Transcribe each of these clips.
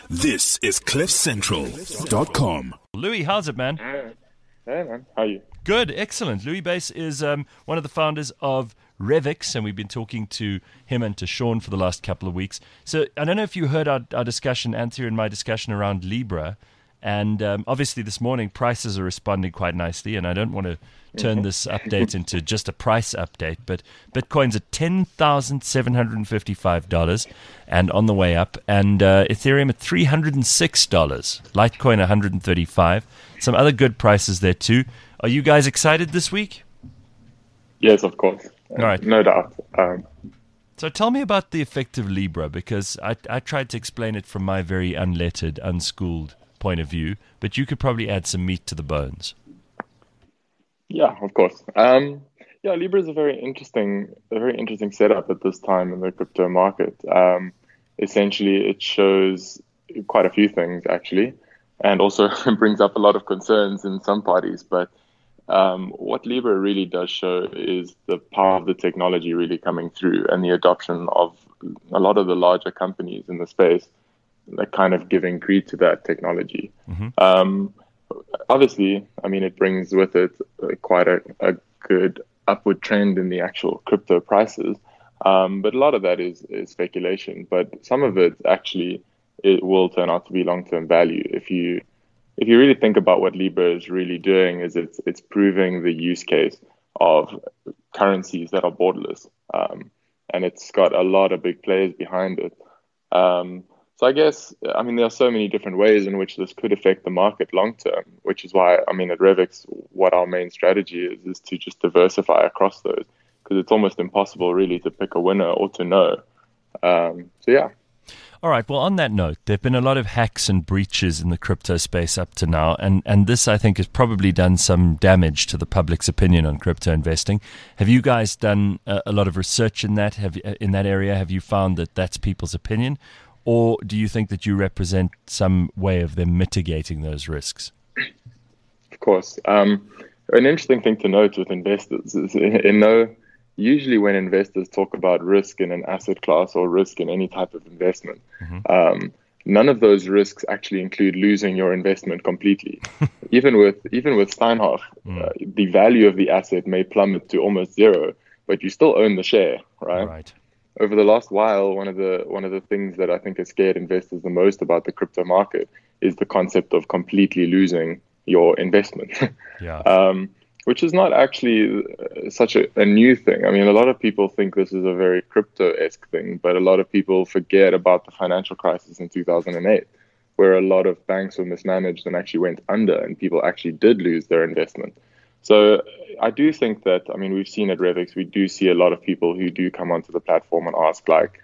This is CliffCentral.com. Louis, how's it, man? Hey, man. How are you? Good, excellent. Louis Bass is one of the founders of Revix, and we've been talking to him and to Sean for the last couple of weeks. So I don't know if you heard our discussion, Anthea and my discussion around Libra, and obviously this morning prices are responding quite nicely, and I don't want to turn this update into just a price update, but Bitcoin's at $10,755 and on the way up, and Ethereum at $306, Litecoin $135, some other good prices there too. Are you guys excited this week? Yes, of course. All right. No doubt. So tell me about the effect of Libra, because I tried to explain it from my very unlettered, unschooled point of view, but you could probably add some meat to the bones. Yeah, of course. Libra is a very interesting setup at this time in the crypto market. Essentially, it shows quite a few things actually, and also brings up a lot of concerns in some parties. But what Libra really does show is the power of the technology really coming through, and the adoption of a lot of the larger companies in the space that kind of giving greed to that technology. Mm-hmm. Obviously, I mean, it brings with it quite a good upward trend in the actual crypto prices. But a lot of that is speculation. But some of it actually it will turn out to be long-term value. If you really think about what Libra is really doing, is it's proving the use case of currencies that are borderless, and it's got a lot of big players behind it. So I guess, I mean, there are so many different ways in which this could affect the market long term, which is why, I mean, at Revix, what our main strategy is to just diversify across those, because it's almost impossible really to pick a winner or to know. So yeah. All right. Well, on that note, there have been a lot of hacks and breaches in the crypto space up to now, and this, I think, has probably done some damage to the public's opinion on crypto investing. Have you guys done a lot of research in that? In that area? Have you found that that's people's opinion? Or do you think that you represent some way of them mitigating those risks? Of course. An interesting thing to note with investors is, usually when investors talk about risk in an asset class or risk in any type of investment, mm-hmm. None of those risks actually include losing your investment completely. Even with Steinhoff, the value of the asset may plummet to almost zero, but you still own the share, right? Right. Over the last while, one of the things that I think has scared investors the most about the crypto market is the concept of completely losing your investment. Yeah. Which is not actually such a new thing. I mean, a lot of people think this is a very crypto-esque thing, but a lot of people forget about the financial crisis in 2008, where a lot of banks were mismanaged and actually went under, and people actually did lose their investment. So I do think that, I mean, we've seen at Revix, we do see a lot of people who do come onto the platform and ask ask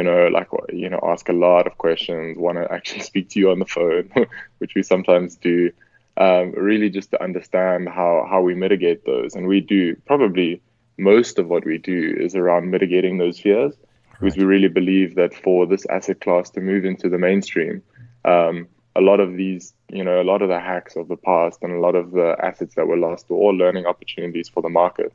a lot of questions, want to actually speak to you on the phone, which we sometimes do, really just to understand how we mitigate those. And we do, probably most of what we do is around mitigating those fears, because we really believe that for this asset class to move into the mainstream, a lot of these, a lot of the hacks of the past and a lot of the assets that were lost were all learning opportunities for the market.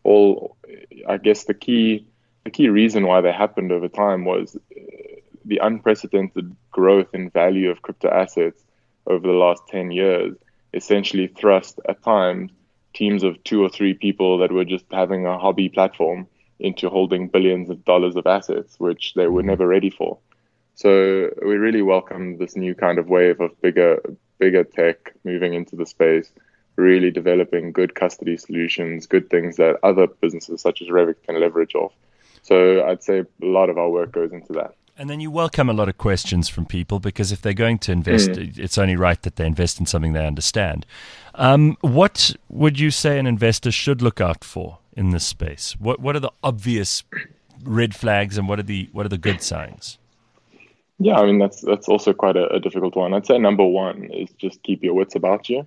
I guess the key reason why they happened over time was the unprecedented growth in value of crypto assets over the last 10 years, essentially thrust at times teams of 2 or 3 people that were just having a hobby platform into holding billions of dollars of assets, which they were never ready for. So we really welcome this new kind of wave of bigger tech moving into the space, really developing good custody solutions, good things that other businesses such as Revix can leverage off. So I'd say a lot of our work goes into that. And then you welcome a lot of questions from people, because if they're going to invest, it's only right that they invest in something they understand. What would you say an investor should look out for in this space? What are the obvious red flags, and what are the good signs? Yeah, I mean, that's also quite a difficult one. I'd say number one is just keep your wits about you.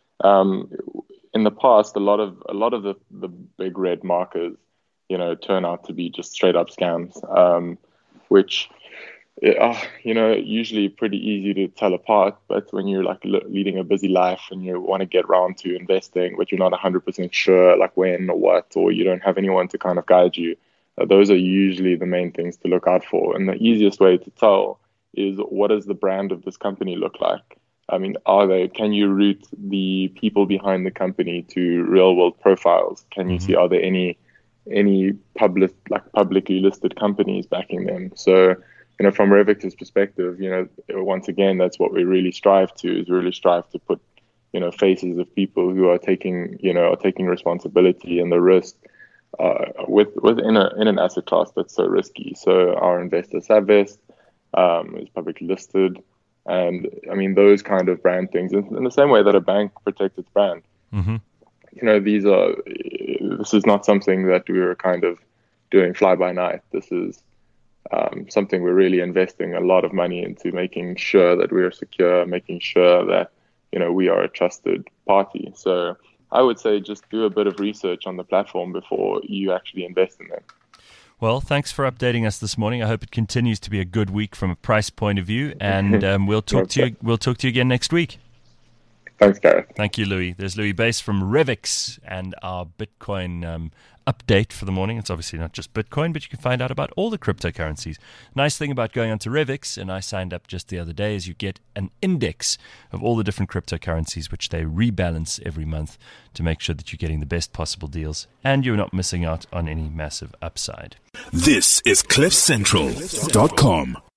In the past, a lot of the big red markers, turn out to be just straight up scams, which usually pretty easy to tell apart. But when you're like leading a busy life and you want to get around to investing, but you're not 100% sure like when or what, or you don't have anyone to kind of guide you, those are usually the main things to look out for. And the easiest way to tell is, what does the brand of this company look like? I mean, can you route the people behind the company to real world profiles? Can you see, are there any publicly listed companies backing them? So, from Revix's perspective, once again, that's what we really strive to put, faces of people who are taking responsibility and the risk within an asset class that's so risky. So our investor, Savvest, is publicly listed. And I mean, those kind of brand things, in the same way that a bank protects its brand. Mm-hmm. This is not something that we were kind of doing fly by night. This is something we're really investing a lot of money into, making sure that we are secure, making sure that, we are a trusted party. So I would say just do a bit of research on the platform before you actually invest in them. Well, thanks for updating us this morning. I hope it continues to be a good week from a price point of view, and we'll talk to you. We'll talk to you again next week. Thanks, Gareth. Thank you, Louis. There's Louis Bass from Revix, and our Bitcoin update for the morning. It's obviously not just Bitcoin, but you can find out about all the cryptocurrencies. Nice thing about going onto Revix, and I signed up just the other day, is you get an index of all the different cryptocurrencies, which they rebalance every month to make sure that you're getting the best possible deals and you're not missing out on any massive upside. This is CliffCentral.com.